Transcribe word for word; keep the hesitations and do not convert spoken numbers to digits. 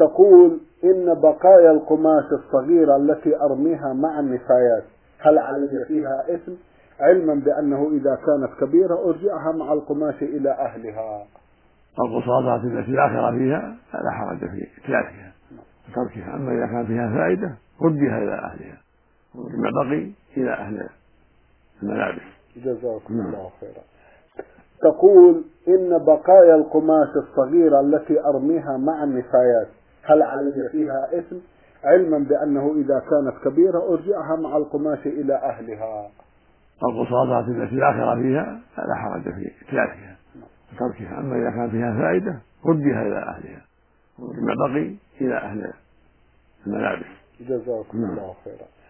تقول إن بقايا القماش الصغيرة التي أرميها مع النفايات هل علي فيها إثم، علما بأنه إذا كانت كبيرة أرجعها مع القماش إلى أهلها؟ القصاصات التي لا خير فيها فلا حرج في إتلافها وتركها، أما إذا كان فيها فائدة ردها إلى أهلها وما بقي إلى أهل الملابس. جزاكم الله خيرا. تقول إن بقايا القماش الصغيرة التي أرميها مع النفايات هل علي فيها إثم، علما بأنه إذا كانت كبيرة أرجعها مع القماش إلى أهلها؟ القصاصات التي لا خير فيها فلا حرج في إتلافها وتركها، أما إذا كان فيها فائدة ردها إلى أهلها وما بقي إلى أهل الملابس. جزاكم الله خيرا.